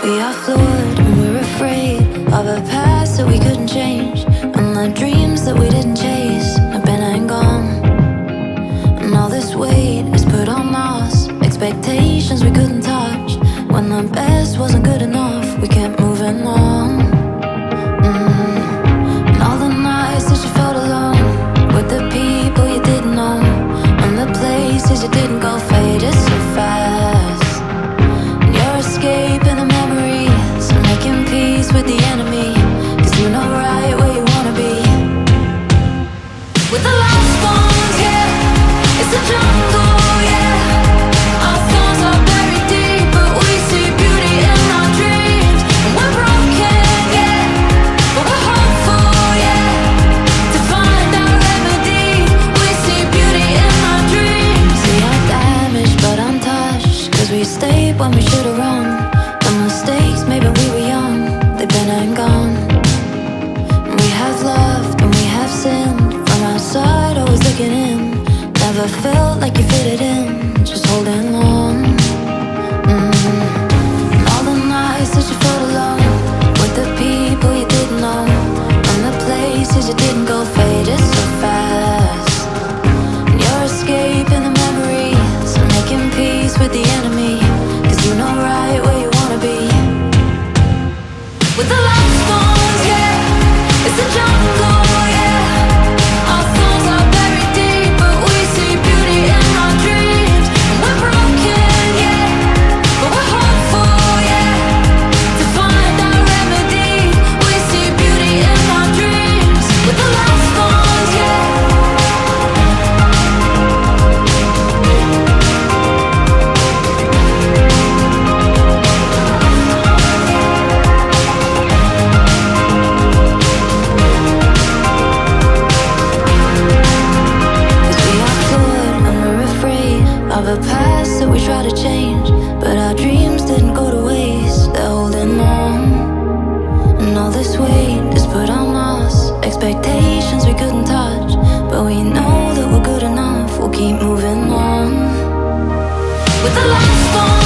We are flawed and we're afraid of a past that we couldn't change, and the dreams that we didn't chase have been and gone. And all this weight is put on us, expectations we couldn't touch. When the best wasn't good enough, we kept moving on. And all the nights that you felt alone, with the people you didn't know, and the places you didn't go, faded so fast. And you're escaping the memories and making peace with the enemy, 'cause you know right where you wanna be. With the lost ones, yeah, it's a jungle, yeah. Our thorns are buried deep, but we see beauty in our dreams. And we're broken, yeah, but we're hopeful, yeah, to find our remedy. We see beauty in our dreams. We are damaged but untouched, 'cause we stayed when we should've run. The mistakes made when we were young, they've been and gone. And we have loved and we have sinned, from outside always looking in. Never felt like you fitted in, just holding on. And all the nights that you felt alone, with the people you didn't know, and the places you didn't go, faded so fast. And you're escaping the memories and making peace with the enemy, 'cause you know right where you wanna be. With the lost ones, yeah, it's a jungle, yeah. Our thorns are buried deep, but we see beauty in our dreams. And we're broken, yeah, but we're hopeful, yeah, to find our remedy. We see beauty in our dreams. With the lost ones, yeah. Of a past that we try to change, but our dreams didn't go to waste, they're holding on. And all this weight is put on us, expectations we couldn't touch, but we know that we're good enough, we'll keep moving on. With the last one